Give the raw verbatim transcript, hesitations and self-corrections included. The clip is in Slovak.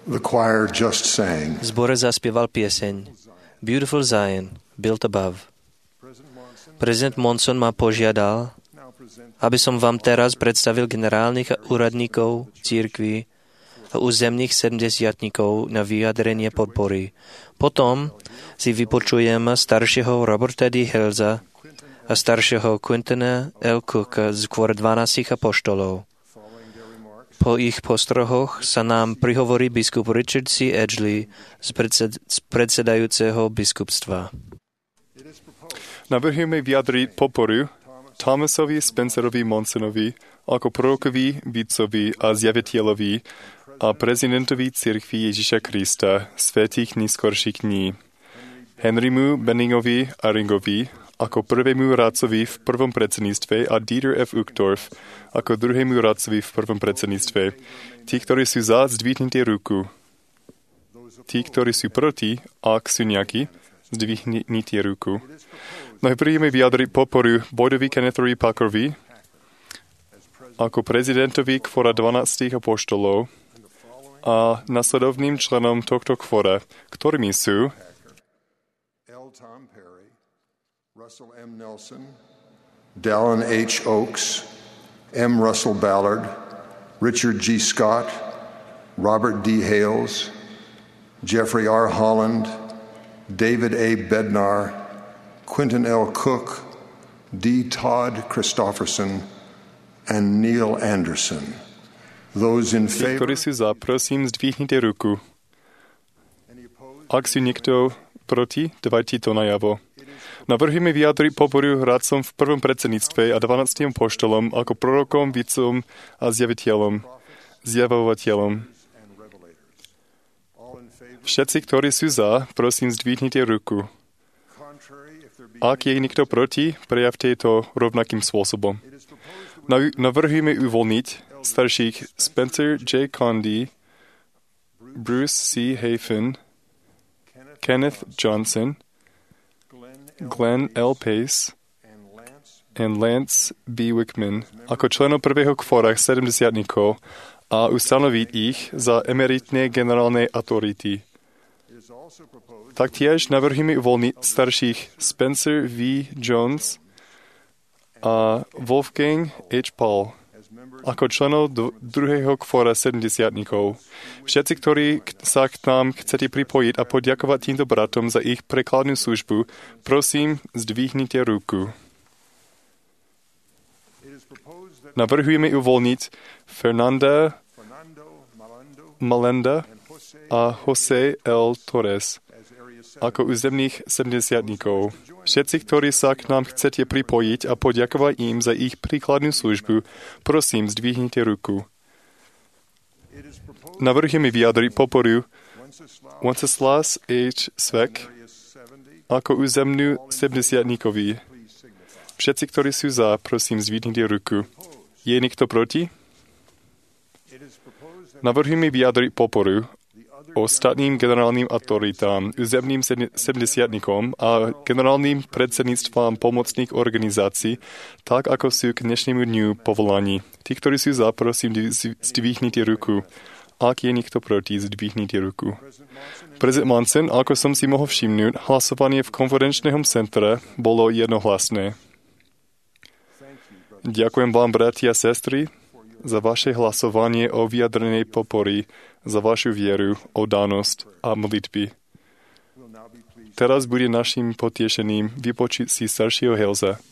The choir just sang. Zbor zaspieval pieseň Beautiful Zion, built above. Prezident Monson ma požiadal, aby som vám teraz predstavil generálnych úradníkov cirkvi a územných sedemdesiatnikov na vyjadrenie podpory. Potom si vypočujem staršieho Roberta D. Halesa a staršieho Quintana L. Cooka z kvôr dvanástich apoštolov. Po ich postrohoch sa nám prihovorí biskup Richard C. Edgley z, predsed- z predsedajúceho biskupstva. Navrhujeme vyjadriť podporu Thomasovi Spencerovi Monsonovi ako prorokovi, vídcovi a zjaviteľovi a prezidentovi cirkvi Ježiša Krista svätých neskorších dní, Henrymu Benningovi a Ringovi ako prvému radcovi v prvom predsedníctve a Dieter F. Uchtdorf ako druhému radcovi v prvom predsedníctve. Tí, ktorí sú za, zdvihnite ruku. Tí, ktorí sú proti, ak sú nejakí, zdvihnite ruku. Najprv ideme vyjadriť podporu Boydovi Kennethovi Packerovi ako prezidentovi kvora dvanástich apoštolov a nasledovným členom tohto kvora, ktorými sú L. Tom Perry, Russell M. Nelson, Dallin H. Oaks, M. Russell Ballard, Richard G. Scott, Robert D. Hales, Jeffrey R. Holland, David A. Bednar, Quinton L. Cook, D. Todd Christofferson, and Neil Anderson. Those in tí, favor... ktorí sú za, prosím, zdvihnite ruku. Ak sú niekto proti, dajte to najavo. Navrhujeme vyjadriť podporu radcom v prvom predsedníctve a dvanástym apoštolom ako prorokom, vídcom a zjaviteľom, zjavovateľom. Všetci, ktorí sú za, prosím, zdvihnite ruku. Ak je niekto proti, prejavte to rovnakým spôsobom. Navrhujeme uvoľniť starších Spencer J. Condy, Bruce C. Hafen, Kenneth Johnson, Glenn L. Pace and Lance B. Wickman ako členov prvého kvora sedemdesiatnikov a ustanoviť ich za emeritné generálne autority. Taktiež navrhujeme uvoľniť starších Spencer V. Jones a Wolfgang H. Paul ako členov do druhého kvora sedemdesiatnikov. Všetci, ktorí sa k nám chcete pripojiť a poďakovať týmto bratom za ich prekladnú službu, prosím, zdvihnite ruku. Navrhujeme uvoľniť Fernanda Malenda a Jose L. Torres ako územných sedemdesiatnikov. Všetci, ktorí sa k nám chcete pripojiť a poďakovať im za ich príkladnú službu, prosím, zdvihnite ruku. Navrhujeme vyjadriť podporu Wenceslas H. Svek ako územnú sedemdesiatnikovi. Všetci, ktorí sú za, prosím, zdvihnite ruku. Je niekto proti? Navrhujeme vyjadriť podporu ostatným generálnym autoritám, územným sedemdesiatnikom a generálnym predsedníctvom pomocných organizácií, tak ako sú k dnešnému dňu povolaní. Tí, ktorí sú za, prosím, zdvihnite ruku. Ak je niekto proti, zdvihnite ruku. Prezident Monson, ako som si mohol všimnúť, hlasovanie v konferenčnom centre bolo jednohlasné. Ďakujem vám, bratia a sestry, za vaše hlasovanie o vyjadrenej podpory, za vašu vieru, oddanosť a modlitby. Teraz bude našim potešením vypočiť si staršieho Halesa.